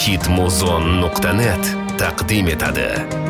hitmuzon.net taqdim etadi.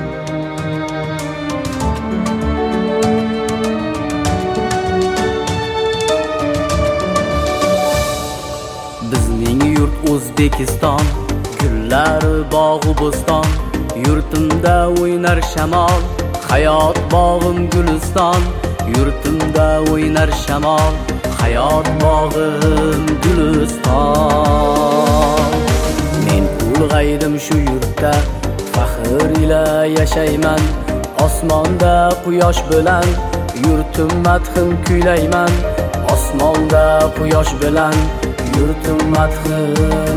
Bizning yurt O'zbekiston, gullari bog'u bo'ston, yurtimda o'ynar shamol, hayot bog'im guliston, yurtimda o'ynar shamol, hayot bog'im guliston. Men ulg'aydim shu yurtda, faxr ila yashayman, osmonda quyosh bilan yurtim madhim kuylayman, osmonda quyosh bilan yurtim madhim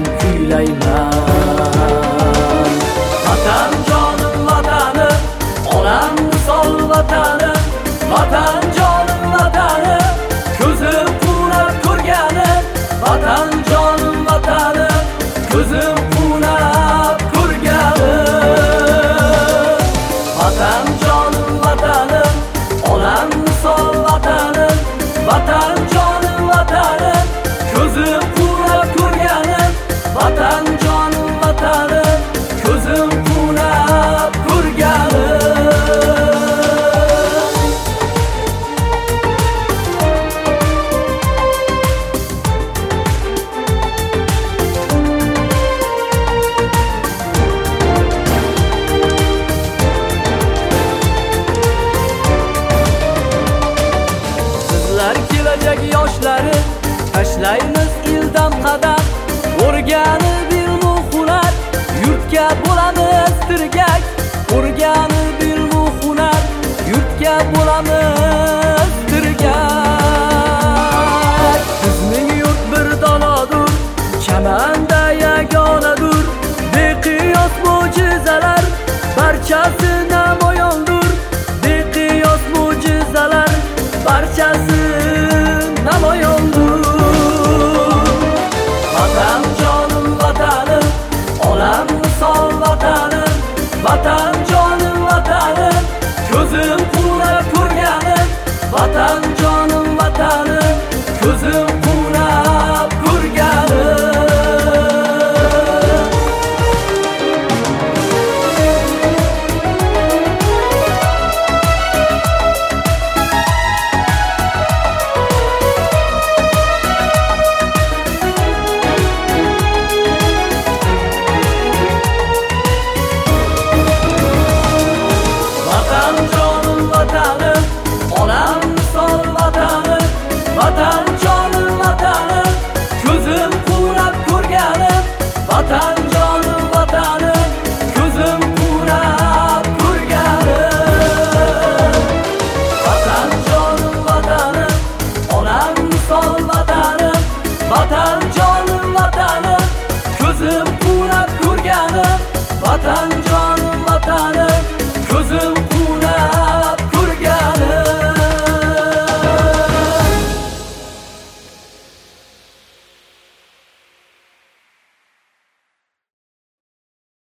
kuylayman. Vatan jonim vatani, onam misol vatani, vatan jonim vatani, ko'zim quvnab ko'rgani, vatan jonim vatani, ko'zim quvnab ko'rgani. Vatan jonim vatani, onam misol vatani, vatan jonim vatani, ko'zim quvnab ko'rgani, vatan jonim vatani, ko'zim quvnab ko'rgani. Sizlar kelajak yoshlari, tashlaymiz ildam qadam, o'rganib ilmu hunar, yurtga bo'lamiz tirgak, o'rganib ilmu hunar, yurtga bo'lamiz